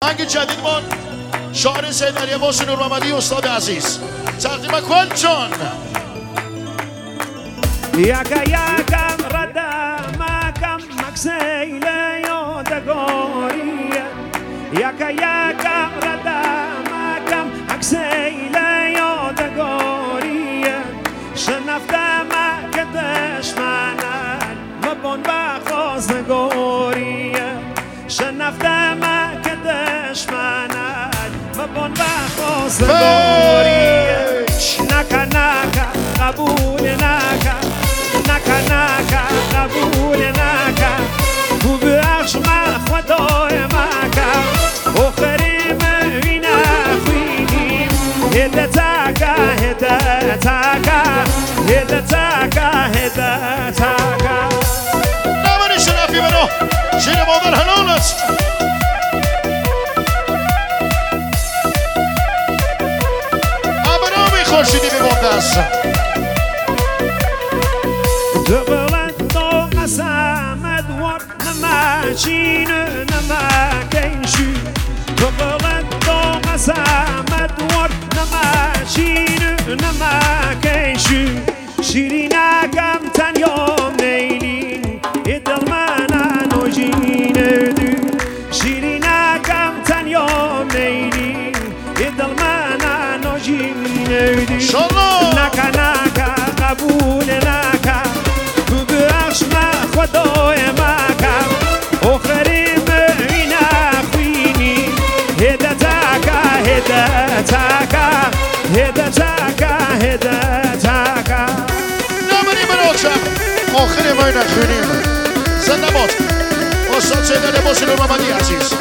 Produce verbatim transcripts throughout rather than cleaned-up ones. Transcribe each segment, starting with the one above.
آهنگ جدیدمان شاعر سیدعلی عباس نورمحمدی استاد عزیز تقدیم کن جان. یکا یکم ردمکم مکسیل یادگاریه یکا یکم ردمکم مکسیل یادگاریه شنفتم که دشمنن مبون بخواستگاریه شنفتم که دشمنن مبون بخواستگاریه نکا نکا قبول نکا نکا نکا قبول نکا تو بخش من خدای مکا آخری من نخوینیم هده تاکا هده تاکا هده تاکا هده تاکا نمانی شرفی منو شیر مادر حلالت ابرامي خورشیدی بیمونده است دقلت دو قسمت ور نمچین نمکیشی دقلت دو قسمت ور نمچین نمکیشی شیرینکم تنیا میلین ادل من نوجین دو شیرینکم تنیا میلین ادل من نوجین دو نکا نکا قبول نکا تو بخش من خدای مکم آخری من نخوینی هده تاکا هده تاکا هده تاکا هده تاکا نمانی بروکشم آخری من نخوینیم زنده باد استاد سیدعلی عباس نورمحمدی عزیز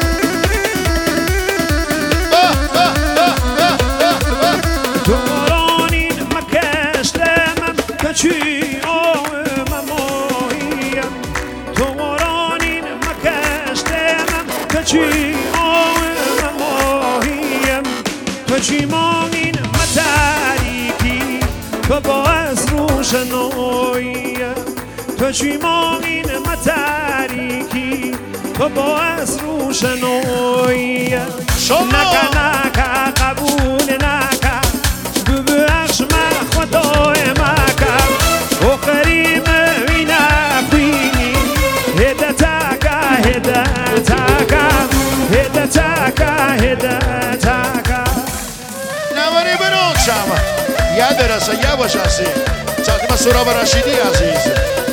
دورانین مکشتم کچی آم ماهیم دورانین مکشتم کچی آم ماهیم کچی مانین متاریکی که باعث روشناییم کچی مانین متاریکی که باعث روشناییم نکا نکا قبول نکا ببخش من خدای مکم آخری من نخوینی هده تاکا هده تاکا هده تاکا هده تاکا نمانی بروکشم یه درسه یه باش هستی تقدیم سهراب رشیدی عزیز